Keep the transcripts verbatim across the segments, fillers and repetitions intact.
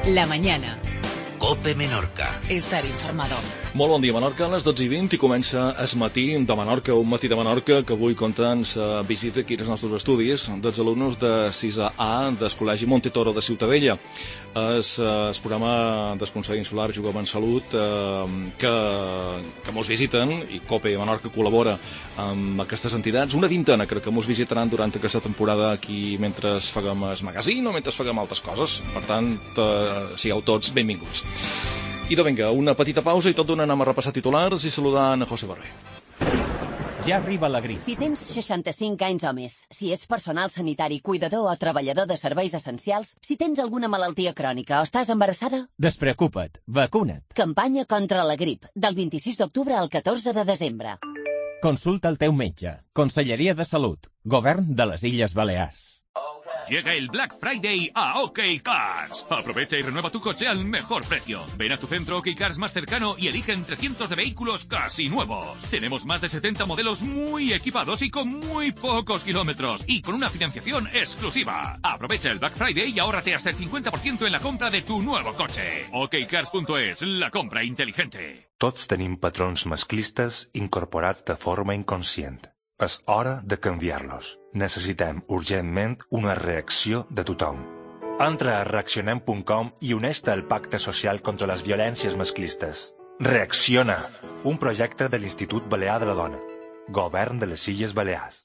La mañana. COPE Menorca. Estar informado. Molt bon dia, Menorca. A les dotze i vint i comença Es matí de Menorca, un matí de Menorca que avui compta ens visita aquí als nostres estudis dels alumnes de sisè A del Col·legi Montetoro de Ciutadella. És el programa del Consell Insular Juguem en Salut eh, que, que mos visiten i COPE Menorca col·labora amb aquestes entitats. Una vintena crec que mos visitaran durant aquesta temporada aquí mentre faguem el magazín o mentre faguem altres coses. Per tant, eh, sigueu tots benvinguts. Idò, vinga, una petita pausa i tot d'una anem a repassar titulars i saludant a José Barber. Ja arriba la grip. Si tens seixanta-cinc anys o més, si ets personal sanitari, cuidador o treballador de serveis essencials, si tens alguna malaltia crònica o estàs embarassada... Despreocupa't, vacuna't. Campanya contra la grip, del vint-i-sis d'octubre al catorze de desembre. Consulta el teu metge. Conselleria de Salut. Govern de les Illes Balears. Llega el Black Friday a OK Cars. Aprovecha y renueva tu coche al mejor precio. Ven a tu centro OK Cars más cercano y elige entre cientos de vehículos casi nuevos. Tenemos más de setenta modelos muy equipados y con muy pocos kilómetros. Y con una financiación exclusiva. Aprovecha el Black Friday y ahórrate hasta el cincuenta por ciento en la compra de tu nuevo coche. OK Cars punto es, la compra inteligente. Tots tenim patrons masclistes incorporats de forma inconscient. És hora de canviar-los. Necessitem urgentment una reacció de tothom. Entra a reaccionem punt com i uneix-te al Pacte Social contra les Violències Masclistes. Reacciona! Un projecte de l'Institut Balear de la Dona. Govern de les Illes Balears.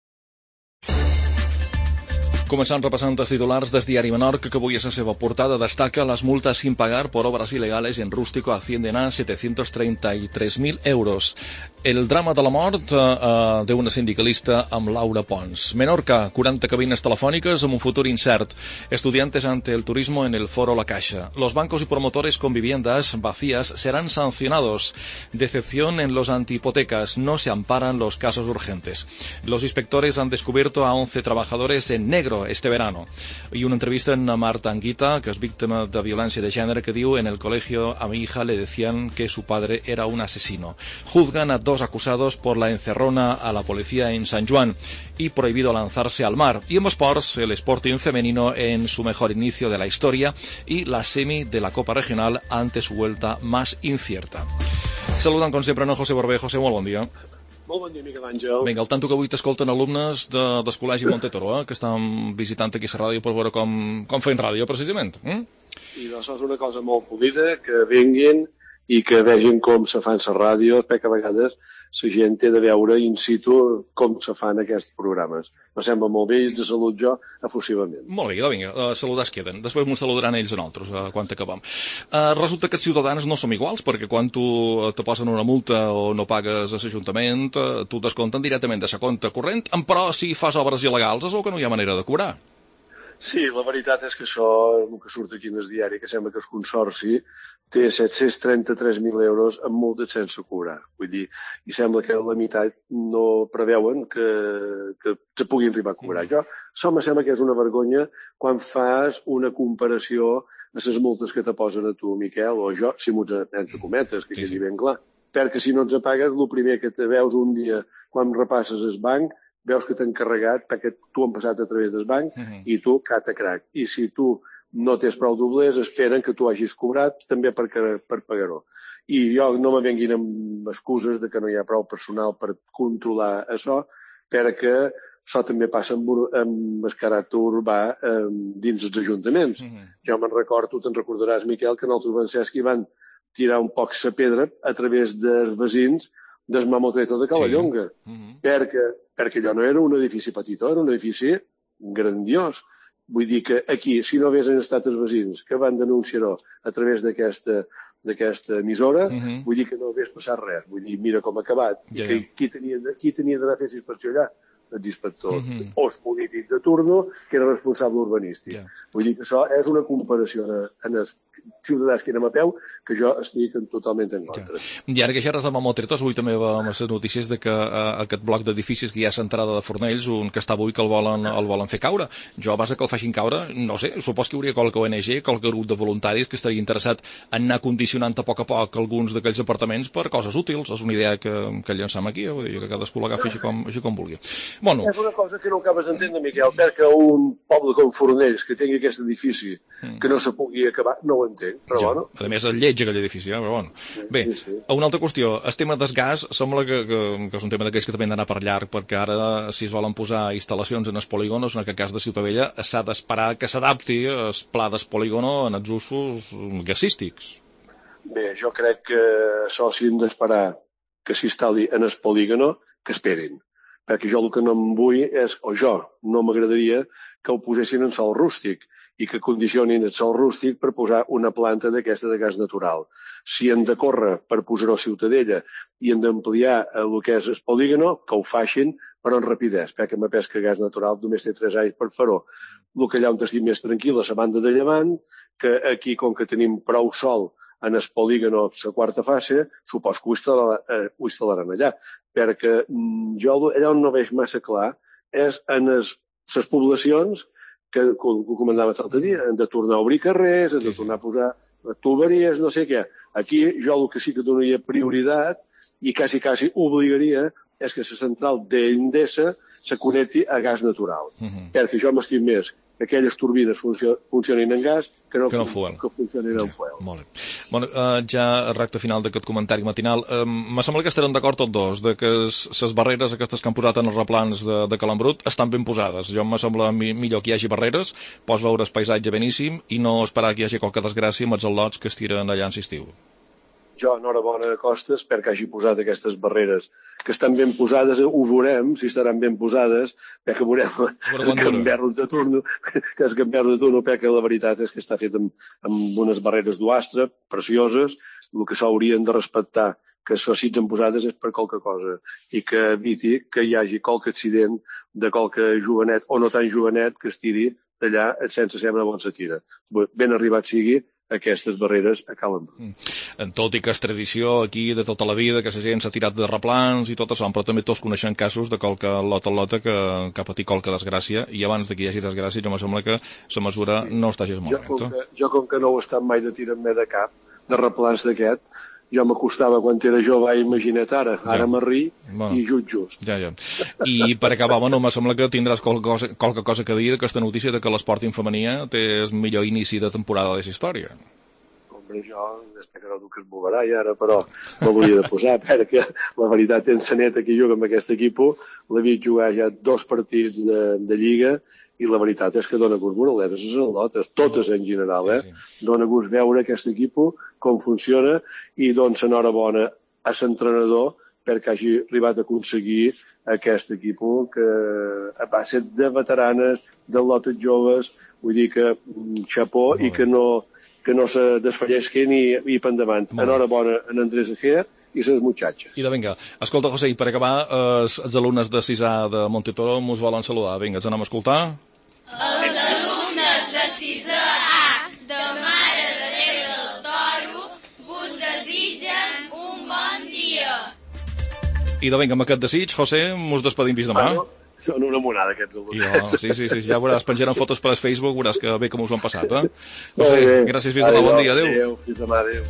Començant repassant els titulars del diari Menorca, que avui és la seva portada, destaca las multas sin pagar por obras ilegales en Rústico ascienden a setecientos treinta y tres mil euros. El drama de la mort eh, d'una sindicalista amb Laura Pons. Menorca, quaranta cabines telefòniques amb un futur incert. Estudiantes ante el turismo en el foro La Caixa. Los bancos y promotores con viviendas vacías serán sancionados. Decepción en los antihipotecas. No se amparan los casos urgentes. Los inspectores han descubierto a once trabajadores en negro este verano. Y una entrevista en Marta Anguita, que es víctima de violencia de género, que diu: en el colegio a mi hija le decían que su padre era un asesino. Juzgan a dos acusados por la encerrona a la policía en San Juan y prohibido lanzarse al mar. Y en Sports, el Sporting femenino en su mejor inicio de la historia y la semi de la Copa Regional ante su vuelta más incierta. Saludan com sempre a José Barber. José, molt bon dia. Molt bon dia, Miquel Àngel. Vinga, al tanto que avui t'escolten alumnes de, del Col·legi Montetoro, eh, que estan visitant aquí la ràdio per veure com, com feien ràdio, precisament. Mm? I doncs és una cosa molt polida, que vinguin i que vegin com se fan les ràdios, perquè a vegades la gent té de veure in situ com se fan aquests programes. Me sembla molt bé i de salut jo efusivament. Molt bé, vinga, uh, saludars queden. Després m'ho saludaran ells a nosaltres uh, quan acabem. Uh, resulta que els ciutadans no som iguals, perquè quan tu te posen una multa o no pagues a l'Ajuntament, uh, tu descompten directament de la compte corrent, però si fas obres il·legals és el que no hi ha manera de cobrar. Sí, la veritat és que això és el que surt aquí en el diari, que sembla que el Consorci té set-cents trenta-tres mil euros amb multes sense cobrar. Vull dir, i sembla que la meitat no preveuen que, que se puguin arribar a cobrar. Jo, això me sembla que és una vergonya quan fas una comparació a les multes que te posen a tu, Miquel, o jo, si m'ho entre cometes, que quedi ben clar. Perquè si no ens pagues, el primer que te veus un dia quan repasses el banc, veus que t'han carregat perquè tu han passat a través del banc uh-huh. i tu cata crac. I si tu no tens prou doblers, esperen que tu hagis cobrat també per, per pagar-ho. I jo no me venguin amb excuses de que no hi ha prou personal per controlar això, perquè això també passa amb, amb el caràcter urbà eh, dins els ajuntaments. Uh-huh. Jo me'n recordo, tu te'n recordaràs, Miquel, que nosaltres van ser els que van tirar un poc la pedra a través dels veïns del Mamotreto de Calallonga, sí. uh-huh. perquè, perquè allò no era un edifici petitó, era un edifici grandiós. Vull dir que aquí, si no haguessin estat els veïns que van denunciar-ho a través d'aquesta d'aquesta emissora, uh-huh. vull dir que no hagués passat res. Vull dir, mira com ha acabat. Yeah. I que, qui tenia, qui tenia d'anar a fer inspecció allà? Els inspectors. Uh-huh. O el polític de turno, que era responsable urbanístic. Yeah. Vull dir que això és una comparació en els ciutadans que anem a peu, que jo estic totalment en contra. I ara que ja res de Mamotretos, avui també va amb les notícies de que uh, aquest bloc d'edificis que hi ha a l'entrada de Fornells, un que està avui que el volen, el volen fer caure. Jo, a base que el facin caure, no sé, supos que hi hauria qualque O N G, qualque grup de voluntaris que estaria interessat en anar condicionant a poc a poc alguns d'aquells apartaments per coses útils. És una idea que, que llancem aquí, vull dir, que cadascú l'agafi així com, així com vulgui. Bueno. És una cosa que no acabes d'entendre, Miquel, perquè un poble com Fornells, que tingui aquest edifici, mm. que no se pugui acabar, no ho entenc, però ja. Bueno. A més, el lleig aquell edifici, eh? Però bueno. Bé, sí, sí. Una altra qüestió, el tema del gas sembla que, que, que és un tema d'aquells que també han d'anar per llarg, perquè ara, si es volen posar instal·lacions en els polígonos, en aquest cas de Ciutadella, s'ha d'esperar que s'adapti el pla del polígono en els usos gasístics. Bé, jo crec que això si hem d'esperar que s'instal·li en el polígono, que esperen. Perquè jo el que no em vull és, o jo, no m'agradaria que ho posessin en sòl rústic i que condicionin el sòl rústic per posar una planta d'aquesta de gas natural. Si hem de córrer per posar-ho a Ciutadella i hem d'ampliar el que és el polígono, que ho facin, però en rapidesa, perquè me pes que gas natural només té tres anys per fer-ho. El que allà on estic més tranquil, a la banda de llevant, que aquí, com que tenim prou sol en el polígono, la quarta fase, supos que ho, instal·la, eh, ho instal·laran allà. Perquè jo allà on no veig massa clar és en les poblacions que, com comentava l'altre dia, han de tornar a obrir carrers, han de tornar a posar tuberies, no sé què. Aquí jo el que sí que donaria prioritat i quasi, quasi obligaria és que la central d'Endesa se connecti a gas natural. Uh -huh. Perquè jo m'estim més que aquelles turbines funcio funcionin en gas que no, que no fuel. que funcionin ja, en fuel. Molt bé. Bueno, uh, ja a recte final d'aquest comentari matinal, uh, me sembla que estarem d'acord tots dos, de que les barreres aquestes que han posat en els replans de, de Calambrut estan ben posades. Jo me sembla mi millor que hi hagi barreres, pots veure el paisatge beníssim i no esperar que hi hagi qualque desgràcia amb els al·lots que es tiren allà en l'estiu. Jo, enhorabona a Costes perquè hagi posat aquestes barreres, que estan ben posades, ho veurem, si estaran ben posades, perquè veurem el gamberro de turno, que és gamberro de turno, perquè la veritat és que està fet amb, amb unes barreres d'uastre precioses, el que s'haurien de respectar, que això si ets posades és per qualque cosa, i que eviti que hi hagi qualque accident de qualque jovenet o no tan jovenet que es tiri d'allà sense saber on se tira. Ben arribat sigui aquestes barreres a Calambrut. Mm. Tot i que és tradició aquí de tota la vida, que la gent s'ha tirat de replans i tot això, però també tots coneixem casos de qualque lota lota que, que ha patit qualque desgràcia, i abans que hi hagi desgràcia jo me sembla que la mesura no està gens molt jo, jo com que no ho he estat mai de tirar-me de cap de replans d'aquest, jo m'acostava quan era jove, imagina't ara, ara ja. m'arri bueno. i just just. Ja, ja. I per acabar, bueno, me sembla que tindràs qualque cosa, qualque cosa que dir d'aquesta notícia de que l'esport femení té el millor inici de temporada de la història. Hombre, jo, després que no duc es moverà i ara, però no volia de posar, perquè la veritat en Saneta que juga amb aquest equip, l'he vist jugar ja dos partits de, de Lliga, i la veritat és que dona gust veure les al·lotes, totes en general, eh? Sí, sí. Dona gust veure aquest equip, com funciona, i doncs enhorabona a l'entrenador perquè hagi arribat a aconseguir aquest equip que a base de veteranes, de lotes joves, vull dir que xapó i que no, que no se desfallesqui ni, ni per endavant. Enhorabona en Andrés Ejea i les muchachas. I de vinga, escolta, José, i per acabar, els, els alumnes de sisè de Montetoro mos volen saludar. Vinga, ens anem a escoltar? Els alumnes de sisè A de Mare de Déu del Toro vos desitgen un bon dia. I de vinga, amb aquest desig, José, mos despedim fins demà. Bueno, són una monada, aquests alumnes. Sí, sí, sí, ja veuràs, penjaran fotos per al Facebook, veuràs que bé com us ho han passat, eh? José, gràcies, fins demà, bon dia, adéu. Adéu, fins demà, adéu.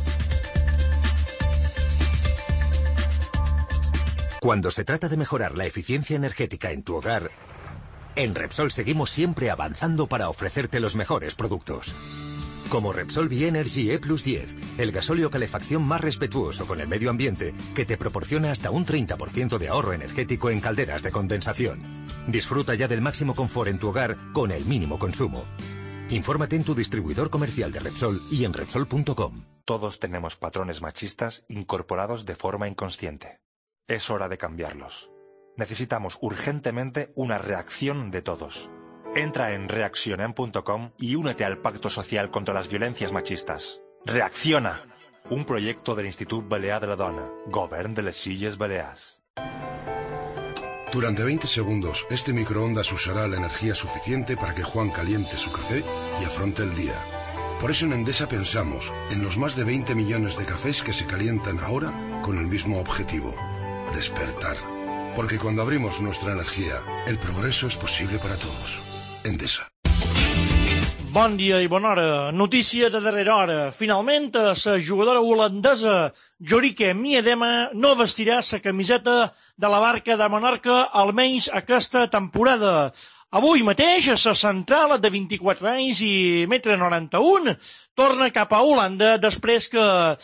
Cuando se trata de mejorar la eficiencia energética en tu hogar, en Repsol seguimos siempre avanzando para ofrecerte los mejores productos. Como Repsol B-Energy E plus diez, el gasóleo calefacción más respetuoso con el medio ambiente que te proporciona hasta un treinta por ciento de ahorro energético en calderas de condensación. Disfruta ya del máximo confort en tu hogar con el mínimo consumo. Infórmate en tu distribuidor comercial de Repsol y en Repsol punto com. Todos tenemos patrones machistas incorporados de forma inconsciente. Es hora de cambiarlos. Necesitamos urgentemente una reacción de todos. Entra en reaccionem punto com y únete al Pacto Social contra las Violencias Machistas. Reacciona! Un proyecto del Institut Balear de la Dona, Govern de les Illes Balears. Durante veinte segundos, este microondas usará la energía suficiente para que Juan caliente su café y afronte el día. Por eso en Endesa pensamos en los más de veinte millones de cafés que se calientan ahora con el mismo objetivo: despertar. Porque cuando abrimos nuestra energía, el progreso es posible para todos. Endesa. Bon dia i bona hora. Notícia de darrera hora. Finalment, la jugadora holandesa Jorike Miedema no vestirà la camiseta de la Barca de Menorca almenys aquesta temporada. Avui mateix, la central de vint-i-quatre anys i metre noranta-un torna cap a Holanda després que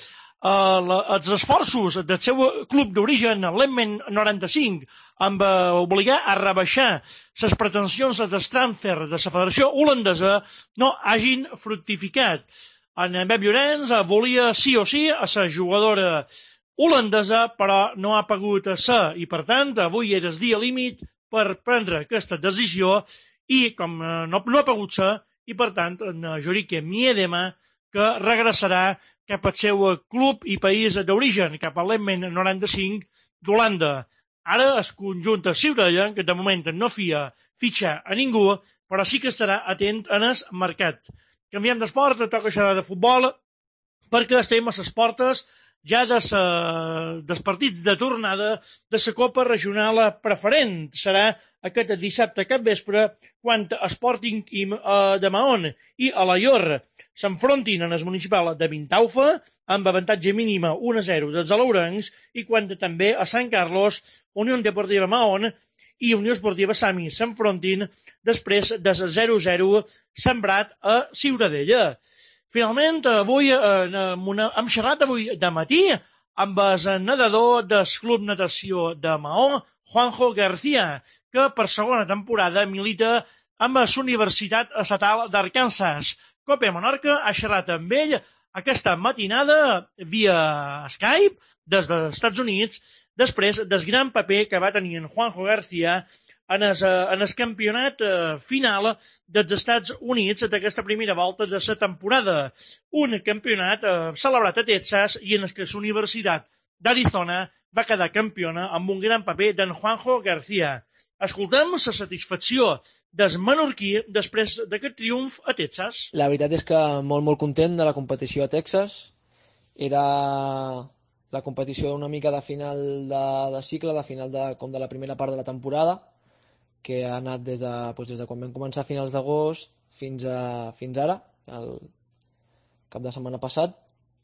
Uh, la, els esforços del seu club d'origen, l'Emmen noranta-cinc, amb uh, obligar a rebaixar les pretensions de transfer de la Federació Holandesa no hagin fructificat. En Pep Llorenç uh, volia sí o sí a la jugadora holandesa, però no ha pogut ser, i per tant avui era el dia límit per prendre aquesta decisió i com uh, no, no ha pogut ser, i per tant en Jorike Miedema, que regressarà cap al seu club i país d'origen, cap a l'Emmen noranta-cinc d'Holanda. Ara el conjunt ciutadà, que de moment no fia fitxar a ningú, però sí que estarà atent en el mercat. Canviem d'esport, toca xerrar de futbol, perquè estem a les portes ja de sa, dels partits de tornada de la Copa Regional Preferent. Serà aquest dissabte cap vespre, quan Sporting de Mahón i Alaior s'enfrontin en el municipal de Vintaufa, amb avantatge mínima un a zero dels alaurencs, i quan també a Sant Carlos, Unió Deportiva Mahón i Unió Esportiva Sami s'enfrontin després del zero a zero sembrat a Ciutadella. Finalment, avui hem xerrat avui de matí amb el nedador del Club Natació de Maó, Juanjo García, que per segona temporada milita amb la Universitat Estatal d'Arkansas. Cope Menorca ha xerrat amb ell aquesta matinada via Skype des dels Estats Units, després del gran paper que va tenir en Juanjo García en el, en el campionat final dels Estats Units d'aquesta primera volta de la temporada. Un campionat celebrat a Texas i en el que la Universitat d'Arizona va quedar campiona amb un gran paper d'en Juanjo García. Escoltem la satisfacció del menorquí després d'aquest triomf a Texas. La veritat és que molt, molt content de la competició a Texas. Era la competició una mica de final de, de cicle, de final de, com de la primera part de la temporada, que ha anat des de, doncs des de quan vam començar a finals d'agost fins, a, fins ara, el cap de setmana passat.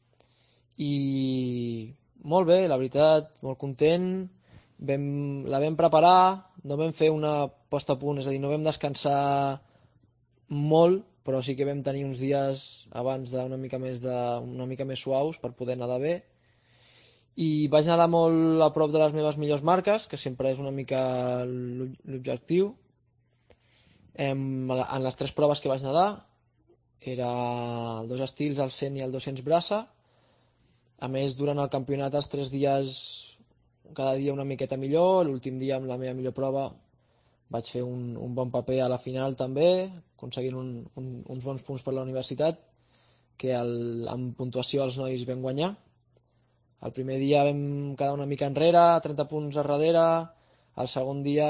I molt bé, la veritat, molt content. Vam, la vam preparar, no vam fer una posta a punt, és a dir, no vam descansar molt, però sí que vam tenir uns dies abans d'una mica més de, una mica més suaus per poder nedar bé. I vaig nedar molt a prop de les meves millors marques, que sempre és una mica l'objectiu. En les tres proves que vaig nedar, era els dos estils, el cent i el dos-cents braça. A més, durant el campionat, els tres dies cada dia una miqueta millor. L'últim dia amb la meva millor prova vaig fer un, un bon paper a la final també, aconseguint un, un, uns bons punts per la universitat, que el, amb puntuació els nois vam guanyar. El primer dia vam quedar una mica enrere, trenta punts a darrere. El segon dia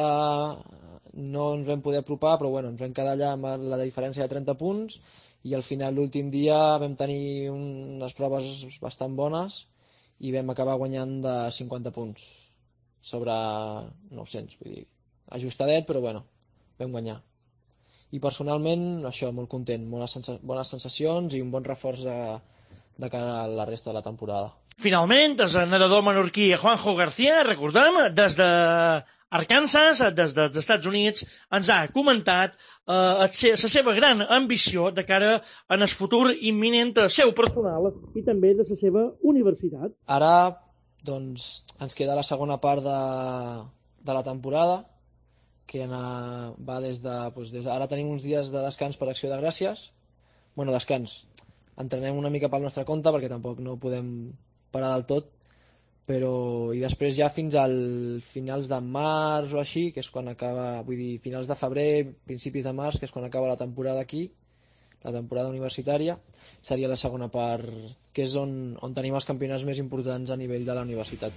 no ens vam poder apropar, però bueno, ens vam quedar allà amb la diferència de trenta punts, i al final l'últim dia vam tenir unes proves bastant bones i vam acabar guanyant de cinquanta punts sobre nou-cents, vull dir, ajustadet, però bueno, vam guanyar. I personalment, això, molt content, bones, sensa bones sensacions i un bon reforç de, de cara a la resta de la temporada. Finalment, el nedador menorquí Juanjo García, recordem, des de Arkansas, des dels Estats Units, ens ha comentat eh, la seva gran ambició de cara en el futur imminent seu personal i també de la seva universitat. Ara, doncs, ens queda la segona part de, de la temporada, que anar, va des de, doncs, des de... Ara tenim uns dies de descans per Acció de Gràcies. Bueno, descans. Entrenem una mica pel nostre compte, perquè tampoc no podem parar del tot, però i després ja fins al finals de març o així, que és quan acaba, vull dir, finals de febrer, principis de març, que és quan acaba la temporada aquí, la temporada universitària, seria la segona part, que és on, on tenim els campionats més importants a nivell de la universitat.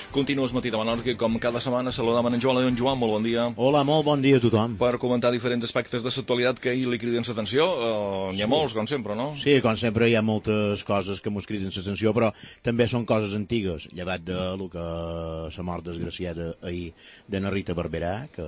Continues Matí de Menorca i com cada setmana saludam en Joan León. Joan, molt bon dia. Hola, molt bon dia a tothom. Per comentar diferents aspectes de l'actualitat que ahir li criden l'atenció. Uh, n'hi ha sí. molts, com sempre, no? Sí, com sempre hi ha moltes coses que mos criden l'atenció, però també són coses antigues, llevat de lo que la mort desgraciada ahir de na Rita Barberà, que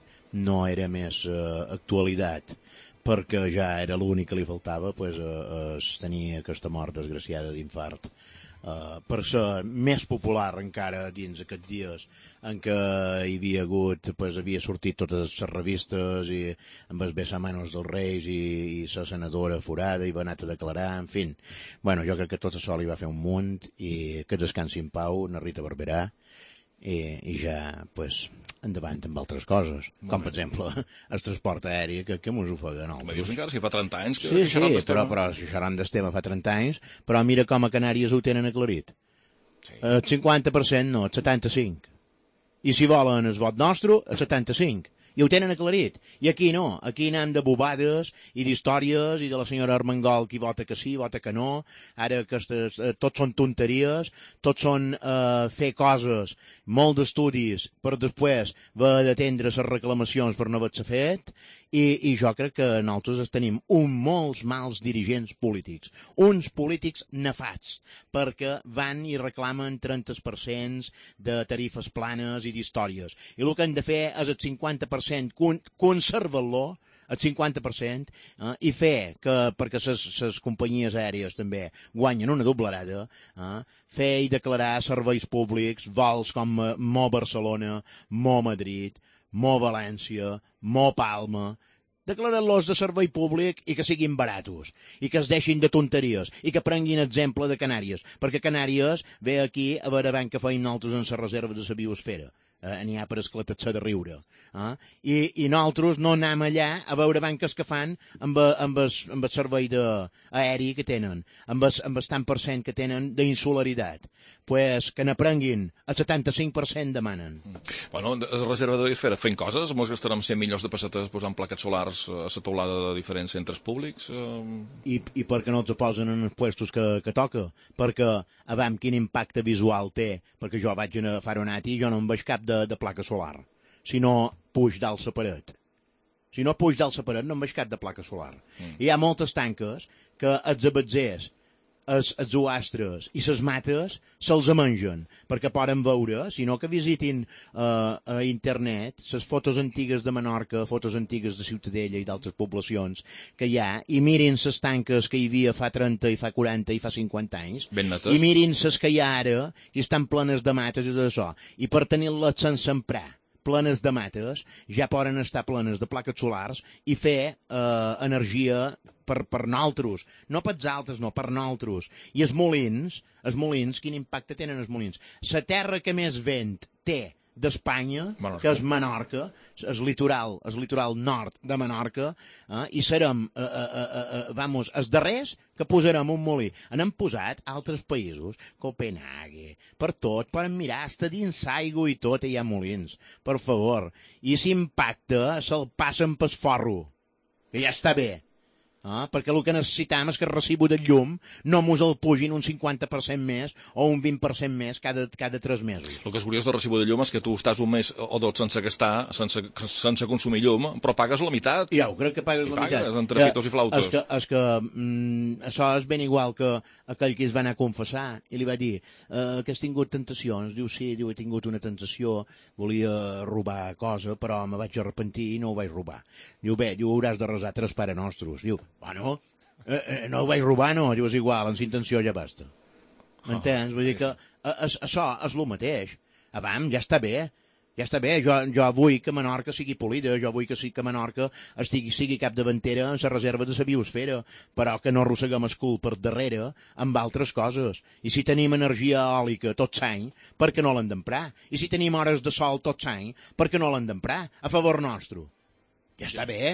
no era més uh, actualitat, perquè ja era l'únic que li faltava, pues, uh, es tenia aquesta mort desgraciada d'infart. Uh, per ser més popular encara dins aquests dies en què hi havia hagut, pues, havia sortit totes les revistes i amb els besamanos dels Reis i, i la senadora forada i va anar a declarar, en fi. Bueno, jo crec que tot això li va fer un munt i que descansi en pau na Rita Barberà i, i ja, pues, endavant amb altres coses, molt com per exemple el transport aeri, que, que mos ofega, no? Me dius encara si fa trenta anys que sí, sí, però, però si xerran d'Estema fa trenta anys, però mira com a Canàries ho tenen aclarit. Sí. El cinquanta per cent no, el setanta-cinc. I si volen el vot nostre, el setanta-cinc. I ho tenen aclarit. I aquí no. Aquí anem de bobades i d'històries i de la senyora Armengol qui vota que sí, vota que no. Ara aquestes, eh, tots són tonteries, tots són eh, fer coses, molt d'estudis, per després haver d'atendre les reclamacions per no haver-se fet. I, I jo crec que nosaltres tenim un molts mals dirigents polítics, uns polítics nefats, perquè van i reclamen trenta per cent de tarifes planes i d'històries. I el que han de fer és el cinquanta per cent conservar-lo, el cinquanta per cent, eh, i fer que, perquè les companyies aèries també guanyen una doblerada, eh, fer i declarar serveis públics, vols com Mo Barcelona, Mo Madrid, Mo València, Mo Palma, declarar-los de servei públic i que siguin baratos, i que es deixin de tonteries, i que prenguin exemple de Canàries, perquè Canàries ve aquí a veure ben què feim nosaltres en la reserva de la biosfera. Eh, n'hi ha per esclatar-se de riure. Eh? I, I nosaltres no anem allà a veure ben què és que fan amb, amb, el, amb el servei de, aeri que tenen, amb el, amb el tant per cent que tenen d'insularitat. Pues que n'aprenguin, el setanta-cinc per cent demanen. Bueno, la reserva de biosfera fent coses, ens gastarem cent milions de pessetes posant plaques solars a la teulada de diferents centres públics. Eh... I, I per què no els posen en els puestos que, que toca? Perquè, a veure, quin impacte visual té, perquè jo vaig a Faronati i jo no em veig cap de, de placa solar, si no puig dalt la paret. Si no puig dalt la paret no em veig cap de placa solar. Mm. I hi ha moltes tanques que els abatzers, els, els oastres i les mates se'ls mengen, perquè poden veure, sinó que visitin uh, a internet les fotos antigues de Menorca, fotos antigues de Ciutadella i d'altres poblacions que hi ha, i mirin les tanques que hi havia fa trenta i fa quaranta i fa cinquanta anys, i mirin les que hi ha ara, i estan plenes de mates i tot això, i per tenir-les sense emprar, plenes de mates, ja poden estar plenes de plaques solars i fer eh, energia per, per nosaltres, no pels altres, no, per nosaltres. I els molins, els molins, quin impacte tenen els molins? La terra que més vent té d'Espanya, que és Menorca, el litoral, el litoral nord de Menorca, eh, i serem, eh, eh, eh, vamos, els darrers que posarem un molí. N'hem posat altres països, Copenhague, per tot, per mirar, està dins aigua i tot, hi ha molins, per favor. I si impacta, se'l passen pel forro, que ja està bé. Ah, perquè el que necessitam és que el recibo del llum no mos el pugin un cinquanta per cent més o un vint per cent més cada, cada tres mesos. El que és curiós del recibo de llum és que tu estàs un mes o dos sense gastar, sense, sense consumir llum, però pagues la meitat. Ja, ho crec que pagues I la pagues, meitat. entre pitos i flautes. És que, és que mm, això és ben igual que aquell que es va anar a confessar i li va dir eh, que has tingut tentacions. Diu, sí, diu, he tingut una tentació, volia robar cosa, però me vaig arrepentir i no ho vaig robar. Diu, bé, diu, hauràs de resar tres Pare Nostres. Diu, bueno, eh, eh, no ho vaig robar, no, diu, és igual, en intenció ja basta. M'entens? Vull dir que eh, això és el mateix. Abans, ja està bé. Ja està bé, jo, jo vull que Menorca sigui polida, jo vull que, sí, que Menorca estigui, sigui capdavantera en la reserva de la biosfera, però que no arrosseguem el cul per darrere amb altres coses. I si tenim energia eòlica tot l'any, per què no l'hem d'emprar? I si tenim hores de sol tot l'any, per què no l'hem d'emprar? A favor nostre. Ja està bé.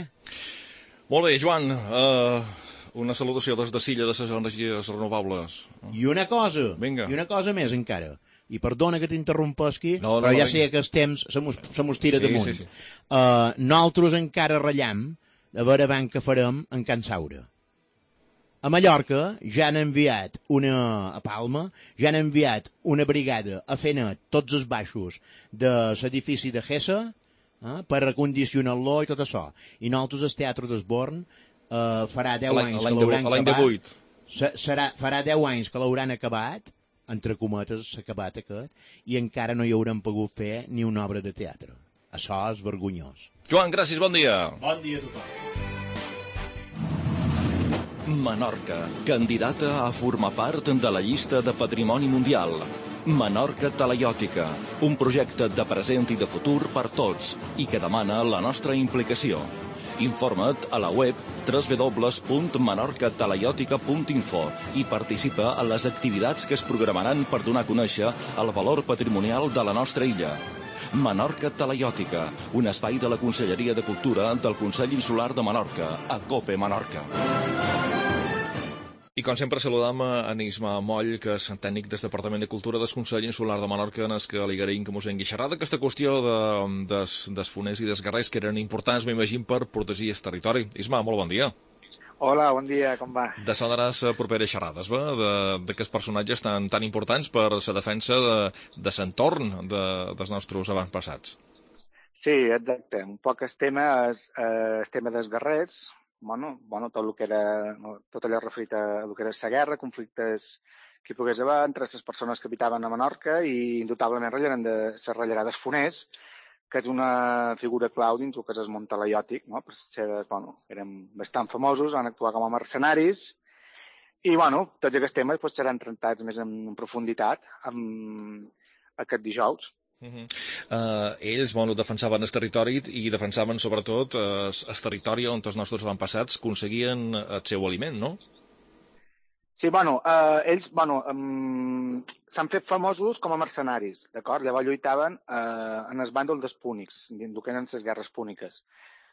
Molt bé, Joan, uh, una salutació des de Silla de les energies renovables. I una cosa, Vinga. i una cosa més encara. I perdona que t'interrompesqui, no, no, però ja no, sé que el temps se mos, se mos tira sí, damunt. Sí, sí. Uh, nosaltres encara rellam a veure ben què farem en Can Saura. A Mallorca ja han enviat una, a Palma, ja han enviat una brigada a fer net tots els baixos de l'edifici de Gessa, eh, per recondicionar-lo i tot això. I nosaltres, el Teatre d'Esborn, eh, farà deu anys que l'hauran acabat. Serà, farà deu anys que l'hauran acabat, entre cometes s'ha acabat aquest, i encara no hi haurem pogut fer ni una obra de teatre. Això és vergonyós. Joan, gràcies, bon dia. Bon dia a tothom. Menorca, candidata a formar part de la llista de Patrimoni Mundial. Menorca Talaiòtica, un projecte de present i de futur per tots i que demana la nostra implicació. Informa't a la web w w w punt menorca talaiòtica punt info i participa en les activitats que es programaran per donar a conèixer el valor patrimonial de la nostra illa. Menorca Talaiòtica, un espai de la Conselleria de Cultura del Consell Insular de Menorca, a COPE Menorca. I com sempre saludam a Isma Moll, que és tècnic del Departament de Cultura del Consell Insular de Menorca, en el que li agraïm que mos vengui a xerrar d'aquesta qüestió de, des, des foners i des guerrers que eren importants, m'imagino, per protegir el territori. Isma, molt bon dia. Hola, bon dia, com va? De so daràs properes xerrades, va? D'aquests personatges tan, tan importants per la defensa de, de l'entorn de, dels nostres avantpassats. Sí, exacte. Un poc el tema és eh, el tema dels guerrers, bueno, bueno, tot el que era, tot allò referit a el que era la guerra, conflictes que hi pogués haver entre les persones que habitaven a Menorca i indubtablement rellaren de les rellerades foners, que és una figura clau dins el que és el món talaiòtic, no? Per ser, bueno, eren bastant famosos, van actuar com a mercenaris i, bueno, tots aquests temes pues, seran tractats més en, en profunditat amb aquest dijous. Uh -huh. uh, ells bueno, defensaven el territori i defensaven sobretot uh, el territori on els nostres avantpassats aconseguien el seu aliment, no? Sí, bueno, uh, ells bueno, um, s'han fet famosos com a mercenaris, d'acord? Llavors lluitaven uh, en el bàndol dels púnics, el que eren les guerres púniques.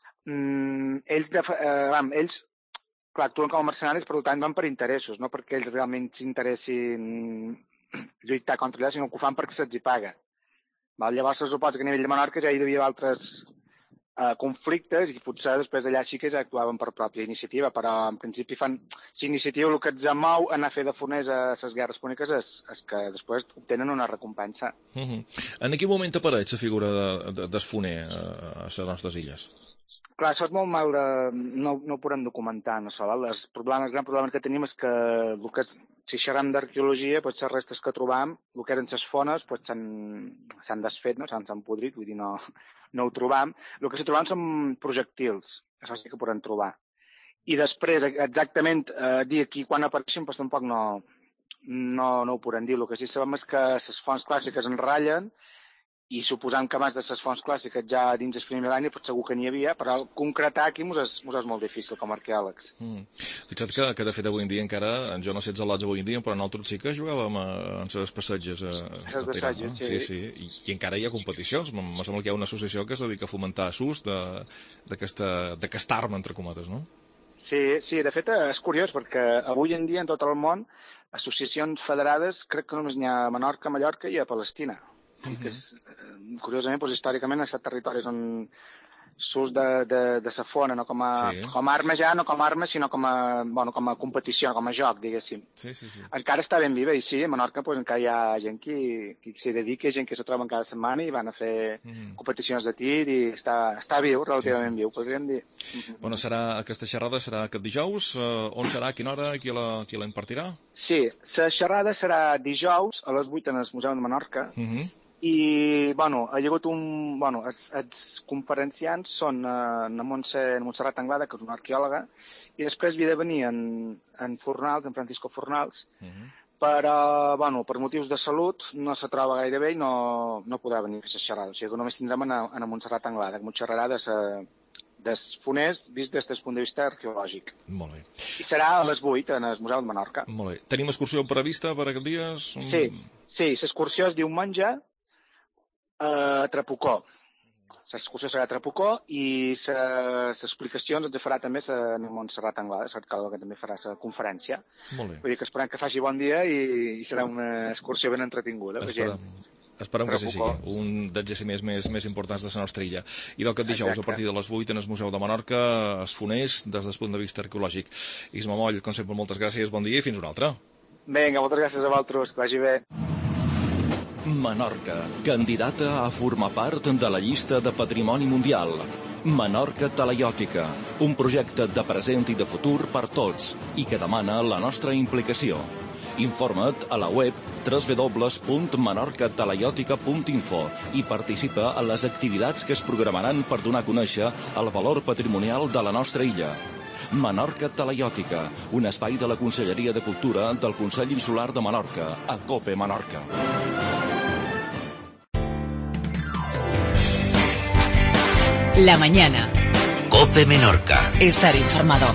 Mm, ells, uh, ells clar, actuen com a mercenaris, però tant van per interessos, no perquè ells realment s'interessin lluitar contra allà, sinó que ho fan perquè se'ls hi paga. Val? Llavors se suposa que a nivell de Menorca ja hi devia haver altres uh, conflictes i potser després d'allà sí que ja actuaven per pròpia iniciativa, però en principi fan... Si iniciativa el que ens mou a anar a fer de foners a les guerres púniques és, és que després obtenen una recompensa. Uh -huh. En quin moment apareix la figura de, de, del foner a les nostres illes? Clar, això és molt mal de... No, no ho podem documentar, no sé, val? El, problema, el gran problema que tenim és que el que és si xerram d'arqueologia, doncs les restes que trobam, el que eren les fones, doncs s'han desfet, no? S'han podrit, vull dir, no, no ho trobam. El que sí trobam són projectils, això sí que podem trobar. I després, exactament, eh, dir aquí quan apareixen, doncs tampoc no, no, no ho podem dir. El que sí sabem és que les fonts clàssiques en ratllen, i suposant que abans de les fonts clàssiques ja dins el primer mil·lenni pues segur que n'hi havia, però concretar aquí mos és, mos és molt difícil com a arqueòlegs. Mm. Fixa't que, que de fet avui en dia encara, jo no sé els al·lots avui en dia, però nosaltres sí que jugàvem a, en les passatges a, a tirar, no? sí. Sí, sí. I, I encara hi ha competicions. Me sembla que hi ha una associació que es dedica a fomentar l'ús d'aquesta arma, entre cometes, no? Sí, sí, de fet és curiós perquè avui en dia en tot el món associacions federades crec que només n'hi ha a Menorca, a Mallorca i a Palestina. Uh -huh. Que és, curiosament, doncs, històricament han estat territoris on s'ús de, de, de la fona, no com a, sí. com a arma ja, no com a arma, sinó com a, bueno, com a competició, com a joc, diguéssim. Sí, sí, sí. Encara està ben viva, i sí, a Menorca pues, encara hi ha gent qui, qui s'hi dedica, gent que se troben cada setmana i van a fer uh -huh. competicions de tir, i està, està viu, relativament sí, sí. viu, podríem dir. Uh -huh. Bueno, serà, aquesta xerrada serà aquest dijous, uh, on serà, a quina hora, qui la, qui la impartirà? Sí, la xerrada serà dijous a les vuit en el Museu de Menorca, uh -huh. i, bueno, hi ha hagut un... Bueno, els, els conferenciants són uh, na Montse, Montserrat Anglada, que és una arqueòloga, i després havia de venir en, en Fornals, en Francisco Fornals, uh -huh. però, bueno, per motius de salut no se troba gaire bé i no, no podrà venir a fer la xerrada. O sigui que només tindrem en, en Montserrat Anglada, que m'ho xerrarà de sa, dels foners vist des del punt de vista arqueològic. Molt bé. I serà a les vuit en el Museu de Menorca. Molt bé. Tenim excursió prevista per aquests dies? Sí, sí, l'excursió es diu Monja, a Trapucó. L'excursió serà a Trapucó i les explicacions ens farà també la Montserrat Anglada, l'arqueòloga, que també farà la conferència. Molt bé. Vull dir que esperem que faci bon dia i, i serà una excursió ben entretinguda. Esperem, Esperem que sí sigui un dels jaciments més, més importants de la nostra illa. I del que et dijous, a partir de les vuit en el Museu de Menorca es fonés des del punt de vista arqueològic. Isma Moll, com sempre, moltes gràcies, bon dia i fins una altra. Vinga, moltes gràcies a vosaltres, que vagi bé. Menorca, candidata a formar part de la llista de Patrimoni Mundial. Menorca Talaiòtica, un projecte de present i de futur per tots i que demana la nostra implicació. Informa't a la web w w w punt menorca talaiòtica punt info i participa en les activitats que es programaran per donar a conèixer el valor patrimonial de la nostra illa. Menorca Talaiòtica, un espai de la Conselleria de Cultura del Consell Insular de Menorca, a COPE Menorca. La mañana. COPE Menorca. Estar informado.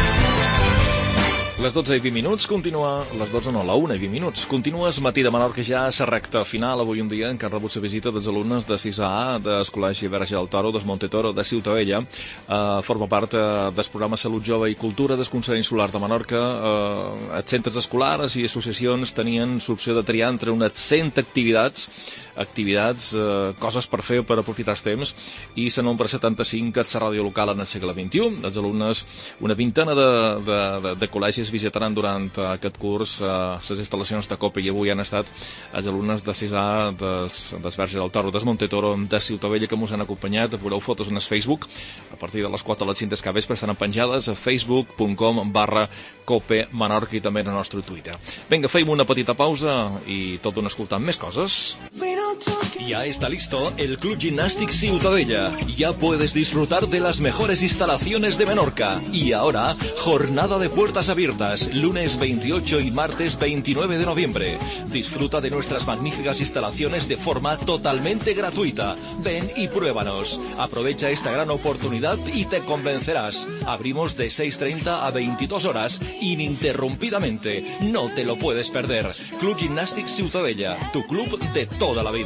Les dotze i vint minuts, continua... Les dotze no, la una i vint minuts. Continues Matí de Menorca ja a la recta final. Avui un dia en què han rebut la visita dels alumnes de sis A del Col·legi Verge del Toro, del Montetoro, de Ciutadella. Uh, forma part uh, del programa Salut Jove i Cultura del Consell Insular de Menorca. Uh, els centres escolars i associacions tenien l'opció de triar entre unes cent activitats activitats, eh, coses per fer per aprofitar els temps, i la nombre setanta-cinc és la ràdio local en el segle vint-i-u. Els alumnes, una vintena de, de, de, de col·legis visitaran durant aquest curs eh, les instal·lacions de COPE, i avui han estat els alumnes de sis A des, des Verge del Toro, des Montetoro, de Ciutadella, que ens han acompanyat. Veureu fotos en el Facebook a partir de les quatre a les cinc del capvespre, estan penjades a facebook punt com barra COPE Menorca i també en el nostre Twitter. Vinga, feim una petita pausa i tot un escoltant més coses. Ya está listo el Club Gimnàstic Ciutadella. Ya puedes disfrutar de las mejores instalaciones de Menorca. Y ahora, jornada de puertas abiertas, lunes veintiocho y martes veintinueve de noviembre. Disfruta de nuestras magníficas instalaciones de forma totalmente gratuita. Ven y pruébanos. Aprovecha esta gran oportunidad y te convencerás. Abrimos de seis treinta a veintidós horas, ininterrumpidamente. No te lo puedes perder. Club Gimnàstic Ciutadella, tu club de toda la vida.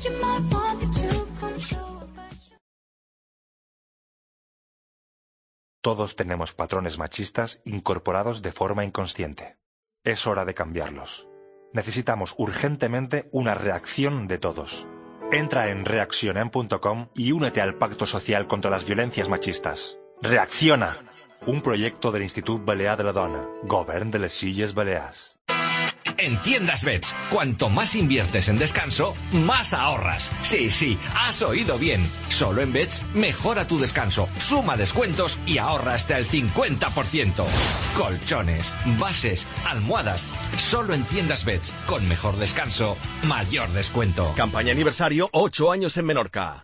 Todos tenemos patrones machistas incorporados de forma inconsciente. Es hora de cambiarlos. Necesitamos urgentemente una reacción de todos. Entra en reaccionem punto com y únete al Pacto Social contra las Violencias Machistas. ¡Reacciona! Un proyecto del Institut Balear de la Dona, Govern de les Illes Balears. En Tiendas Bets, cuanto más inviertes en descanso, más ahorras. Sí, sí, has oído bien. Solo en Bets, mejora tu descanso, suma descuentos y ahorra hasta el cincuenta por ciento. Colchones, bases, almohadas. Solo en Tiendas Bets, con mejor descanso, mayor descuento. Campaña aniversario, ocho años en Menorca.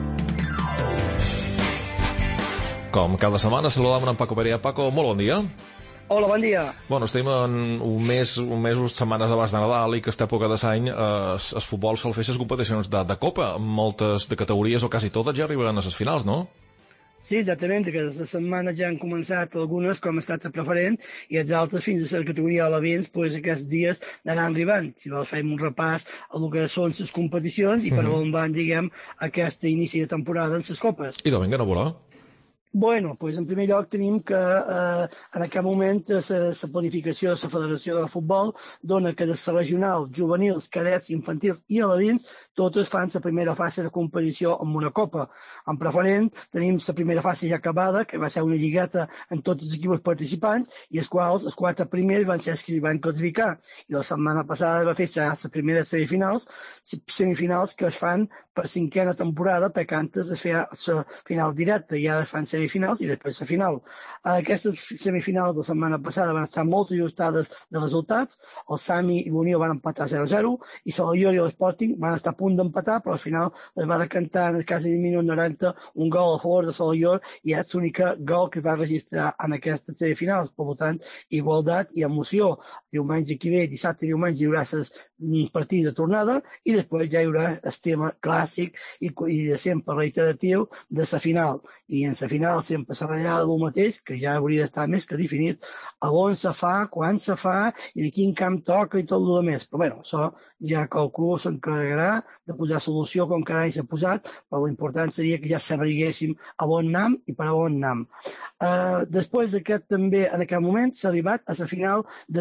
Com cada setmana saludam en Paco Perea. Paco, molt bon dia. Hola, bon dia. Bueno, estem en un mes, un mes, unes setmanes abans de Nadal, i aquesta època de l'any eh, el futbol sol fer les competicions de, de Copa. Moltes de categories, o quasi totes, ja arriben a les finals, no? Sí, exactament. Aquesta setmana ja han començat algunes, com ha estat la preferent, i els altres fins a la categoria de l'Avents, pues, aquests dies n'aran arribant. Si vols, fem un repàs a el que són les competicions i per on van, diguem, aquest inici de temporada en les copes. I de vinga, no volar. Bueno, pues en primer lloc tenim que eh, en aquest moment la planificació de la Federació de Futbol dona que de la regional, juvenils, cadets, infantils i alevins totes fan la primera fase de competició amb una copa. En preferent tenim la primera fase ja acabada, que va ser una lligueta en tots els equips participants, i els quals els quatre primers van ser els que van classificar. I la setmana passada va fer ja les primeres semifinals, semifinals que es fan per cinquena temporada, perquè antes es feia la final directa i ara es fan semifinals i després la final. Aquestes semifinals de la setmana passada van estar molt ajustades de resultats. El Sami i l'Unió van empatar zero a zero i l'Alaior i l'Sporting van estar a punt d'empatar, però al final es va decantar en el cas de minut noranta un gol a favor de l'Alaior i és l'únic gol que va registrar en aquestes semifinals. Per tant, igualtat i emoció. Diumenge que ve, dissabte i diumenge, hi haurà el partit de tornada i després ja hi haurà el tema clàssic i, i de sempre reiteratiu de la final. I en la final sempre s'ha ratllat el mateix, que ja hauria d'estar més que definit a on se fa, quan se fa i de quin camp toca i tot el més. Però bé, això ja que el club s'encarregarà de posar solució com cada any s'ha posat, però l'important seria que ja sabriguéssim a on anam i per a on anam. Uh, després d'aquest també, en aquest moment, s'ha arribat a la final de la primera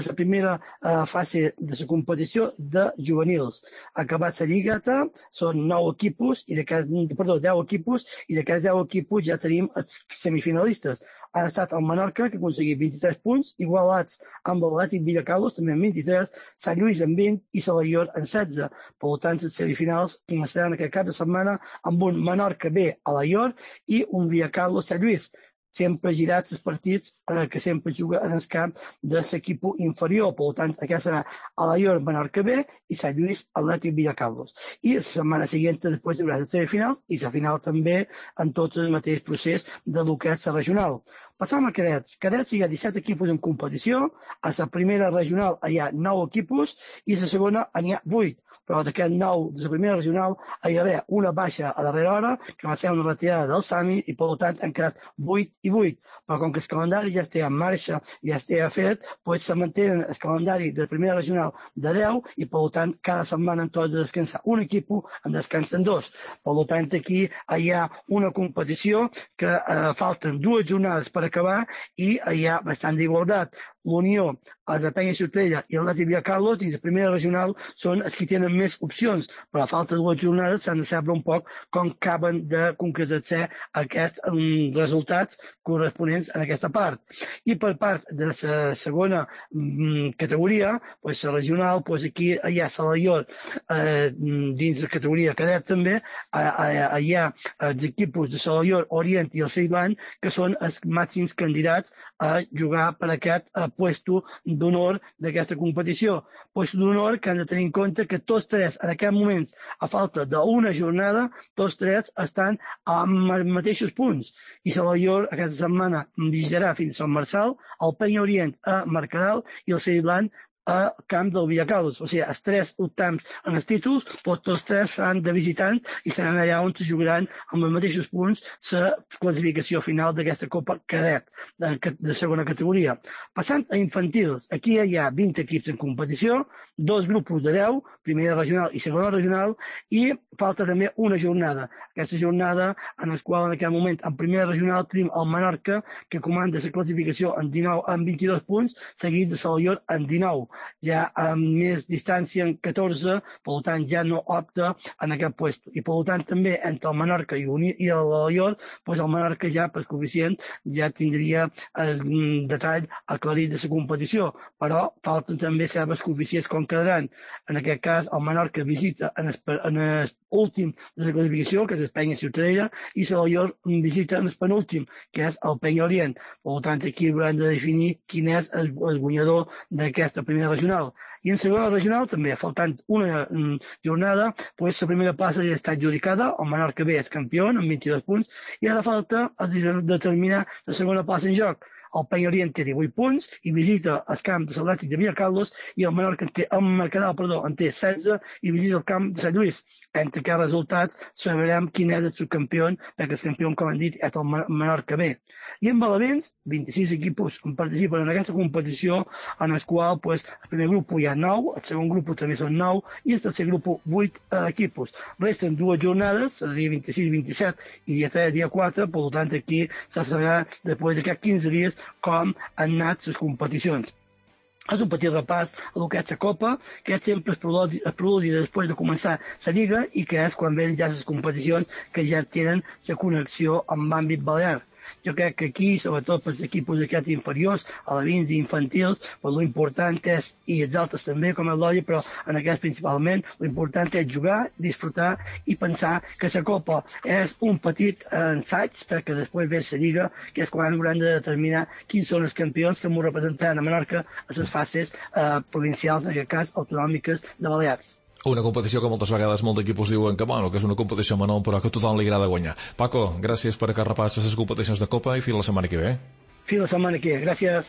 primera uh, fase de la competició de juvenils. Ha acabat la lligueta, són nou equipos, i de cas, perdó, deu equipos, i de cada deu equipos ja tenim els semifinalistes. Ha estat el Menorca, que ha aconseguit vint-i-tres punts, igualats amb l'Atlètic Villacarlos, també amb vint-i-tres, Sant Lluís amb vint i Salaior amb setze. Per tant, les semifinals començaran aquest cap de setmana amb un Menorca B a Alaior i un Villacarlos Sant Lluís, sempre girats els partits eh, que sempre juga en el camp de l'equip inferior. Per tant, aquest serà Alaior Menorca B i Sant Lluís Atlètic Villacarlos. I la setmana següent després hi haurà les semifinals i la final també en tot el mateix procés de lo que és la regional. Passam a cadets. Cadets hi ha disset equipos en competició, a la primera regional hi ha nou equipos i a la segona n'hi ha vuit. Però d'aquest nou, de la primera regional, hi va haver una baixa a darrera hora, que va ser una retirada del Sami, i per tant han quedat vuit i vuit. Però com que el calendari ja està en marxa, ja està fet, doncs se mantenen el calendari de la primera regional de deu, i per tant cada setmana en tots de descansar un equip, en descansen dos. Per tant, aquí hi ha una competició que eh, falten dues jornades per acabar i hi ha bastant d'igualtat. L'Unió, la Penya Ciutadella i l'Atlètic Villacarlos, dins la primera regional, són els que tenen més opcions, però a falta de dues jornades s'han de saber un poc com acaben de concretar-se aquests um, resultats corresponents en aquesta part. I per part de la segona um, categoria, pues, la regional, pues, aquí hi ha Salaior eh, dins la categoria cadet també, eh, hi ha els equips de Salaior, Orient i el Ceilán, que són els màxims candidats a jugar per aquest eh, puesto d'honor d'aquesta competició. Puesto d'honor que han de tenir en compte que tots tres, en aquest moment, a falta d'una jornada, tots tres estan amb els mateixos punts. I Salaior aquesta setmana viatjarà fins a Sant Marçal, el Penya Orient a Mercadal i el Ceilán a camp del Villacarlos. O sigui, els tres optants en els títols, doncs tots tres seran de visitants i seran allà on se jugaran amb els mateixos punts la classificació final d'aquesta Copa Cadet de, de segona categoria. Passant a infantils, aquí hi ha vint equips en competició, dos grups de deu, primera regional i segona regional, i falta també una jornada. Aquesta jornada en la qual en aquest moment en primera regional tenim el Menorca, que comanda la classificació en dinou amb vint-i-dos punts, seguit de Salaior en dinou. Ja amb més distància en catorze, per tant ja no opta en aquest puesto. I per tant també entre el Menorca i el Alaior, doncs el Menorca ja per coeficient ja tindria el detall aclarit de la competició, però falten també saber els coeficients com quedaran. En aquest cas el Menorca visita en el, en el últim de la classificació, que és el Penya Ciutadella, i Salaior visita en el penúltim, que és el Penya Orient. Per tant, aquí hauran de definir quin és el, el guanyador d'aquesta primera regional. I en segona regional, també, faltant una mm, jornada, pues, la primera plaça ja està adjudicada, el Menorca B és campió amb vint-i-dos punts, i ara falta determinar la segona plaça en joc. El Penya Orient té divuit punts i visita el camp de l'Atlètic de Villacarlos i el Menorca té, el Mercadal, perdó, en té setze i visita el camp de Sant Lluís. Entre aquests resultats sabrem quin és el subcampió, perquè el campió, com han dit, és el Menorca B. I en Balavins, vint-i-sis equips participen en aquesta competició, en el qual pues, el primer grup hi ha nou, el segon grup també són nou i el tercer grup vuit eh, equips. Resten dues jornades, el dia vint-i-sis vint-i-set i dia tres, dia quatre, per tant aquí se sabrà després d'aquests quinze dies com han anat les competicions. És un petit repàs a el que és la Copa, que sempre es produeix després de començar la Lliga i que és quan venen ja les competicions que ja tenen la connexió amb l'àmbit balear. Jo crec que aquí, sobretot pels equips d'aquests inferiors, alevins i infantils, pues l'important és, i els altres també, com el Lògia, però en aquest principalment, l'important és jugar, disfrutar i pensar que la Copa és un petit ensaig perquè després ve la Lliga, que és quan hauran de determinar quins són els campions que m'ho representaran a Menorca a les fases eh, provincials, en aquest cas autonòmiques de Balears. Una competició que moltes vegades molts equips diuen que, bueno, que és una competició menor, però que a tothom li agrada guanyar. Paco, gràcies per aquest repàs a les competicions de Copa i fins la setmana que ve. Fins la setmana que ve, gràcies.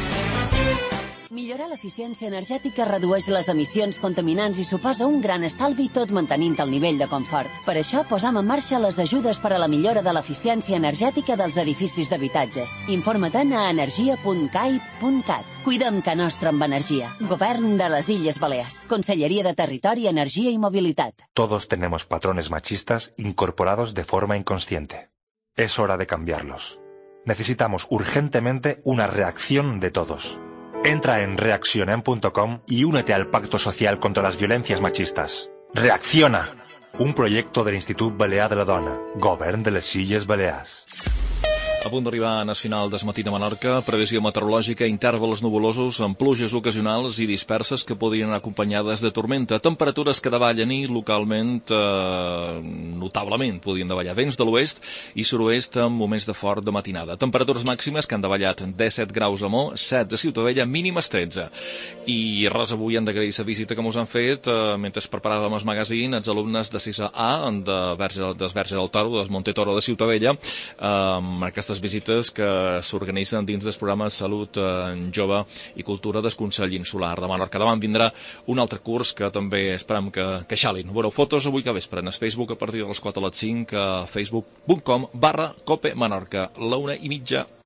Millorar l'eficiència energètica redueix les emissions contaminants i suposa un gran estalvi, tot mantenint el nivell de confort. Per això posam en marxa les ajudes per a la millora de l'eficiència energètica dels edificis d'habitatges. Informa-te'n a energia punt caip punt cat. Cuidem que nostra amb energia. Govern de les Illes Balears. Conselleria de Territori, Energia y Movilidad. Todos tenemos patrones machistas incorporados de forma inconsciente. Es hora de cambiarlos. Necesitamos urgentemente una reacción de todos. Entra en reaccionem punto com y únete al Pacto Social contra las Violencias Machistas. Reacciona! Un projecte de l'Institut Balear de la Dona, Govern de les Illes Balears. A punt d'arribar en el final del matí de Menorca, previsió meteorològica, intervals nuvolosos amb pluges ocasionals i disperses que podrien anar acompanyades de tormenta. Temperatures que davallen i localment, eh, notablement, podien davallar vents de l'oest i suroest amb moments de fort de matinada. Temperatures màximes que han davallat disset graus a Mo, setze a Ciutadella, mínimes tretze. I res, avui han d'agrair la visita que mos han fet eh, mentre preparàvem el magazín, els alumnes de sis A de Verge, del Verge del Toro, del Monte Toro de Ciutadella, amb aquestes visites que s'organitzen dins del programa Salut en Jove i Cultura del Consell Insular de Menorca. Demà vindrà un altre curs que també esperem que, que xalin. Veureu fotos avui que vespre en el Facebook a partir de les quatre a les cinc a facebook punt com barra Cope Menorca, la una i mitja.